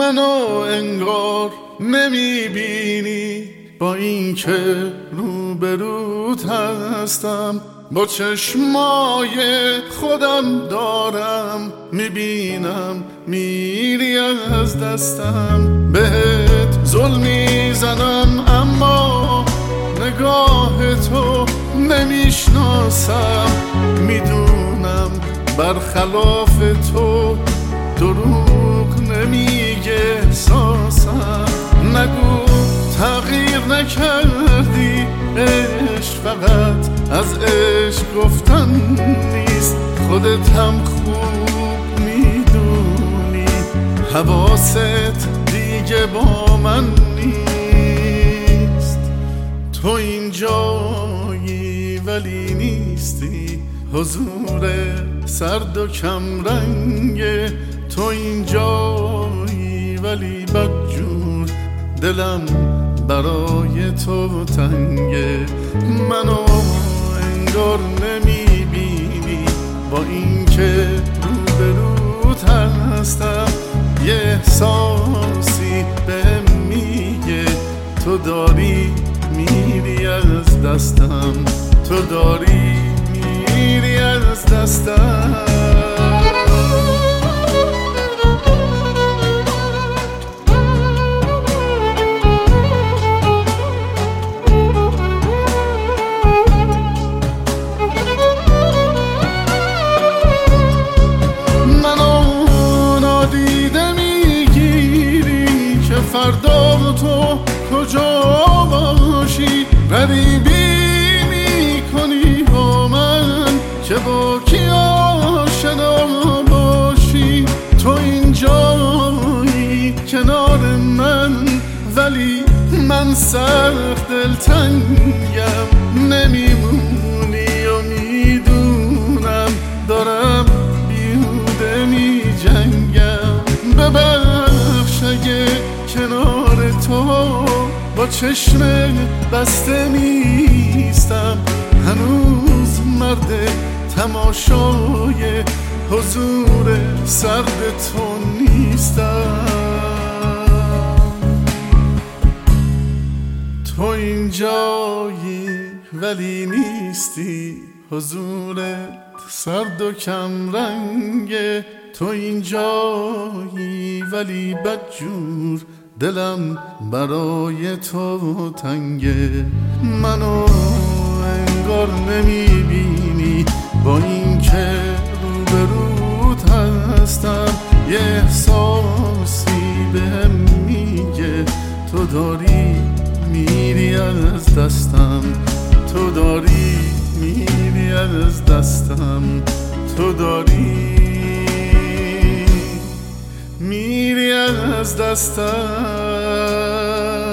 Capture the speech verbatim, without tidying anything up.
منو انگار نمیبینی، با این که روبروت هستم، با چشمای خودم دارم میبینم میری از دستم. بهت ظلم میزنم اما نگاه تو نمیشناسم، میدونم برخلاف تو دروغ نمیگه احساسم. نگو تغییر نکردی، عشق فقط از عشق گفتن نیست، خودت هم خوب میدونی حواست دیگه با من نیست. تو اینجایی ولی نیستی، حضور سرد و کم رنگه. تو اینجایی ولی بدجور، دلم برای تو تنگه. منو انگار نمیبینی، با این که روبروت هستم، یه احساسی بهم میگه تو داری میری از دستم، تو داری میری از دستم. فردا تو کجا باشی، غریبی میکنی با من که با کی آشنا باشی. تو اینجایی کنار من ولی من سخت دلتنگم، نمیمونی و میدونم دارم بیهوده میجنگم. ببخش اگه کنار تو با چشم بسته نیستم، هنوز مرد تماشای حضور سرد تو نیستم. تو اینجایی ولی نیستی، حضورت سرد و کم رنگه. تو اینجایی ولی بدجور، دلم برای تو تنگه. منو انگار نمیبینی، با این که روبروت هستم، یه احساسی بهم میگه تو داری میری از دستم، تو داری میری از دستم، تو داری میری از دستم.